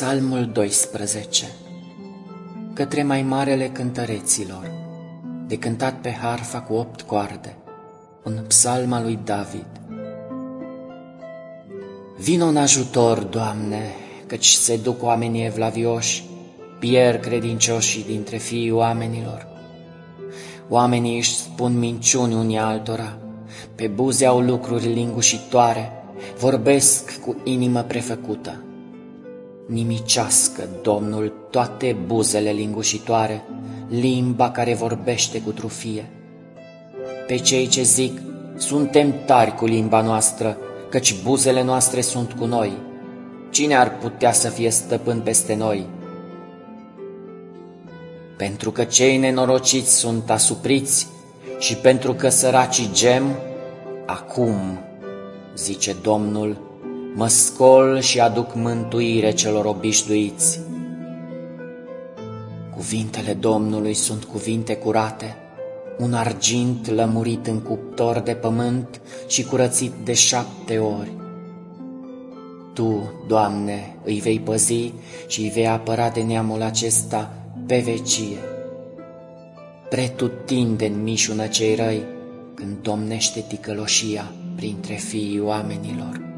Psalmul 12. Către mai marele cântăreților, de cântat pe harfa cu 8 coarde, un psalm al lui David. Vino în ajutor, Doamne, căci se duc oamenii evlavioși, pierd credincioșii dintre fiii oamenilor. Oamenii își spun minciuni unii altora, pe buze au lucruri lingușitoare, vorbesc cu inimă prefăcută. Nimicească, Domnul, toate buzele lingușitoare, limba care vorbește cu trufie. Pe cei ce zic, suntem tari cu limba noastră, căci buzele noastre sunt cu noi. Cine ar putea să fie stăpân peste noi? Pentru că cei nenorociți sunt asupriți și pentru că săracii gem, acum, zice Domnul, mă scol și aduc mântuire celor obișnuiți. Cuvintele Domnului sunt cuvinte curate, un argint lămurit în cuptor de pământ și curățit de 7 ori. Tu, Doamne, îi vei păzi și îi vei apăra de neamul acesta pe vecie. Pretutindeni mișună cei răi când domnește ticăloșia printre fiii oamenilor.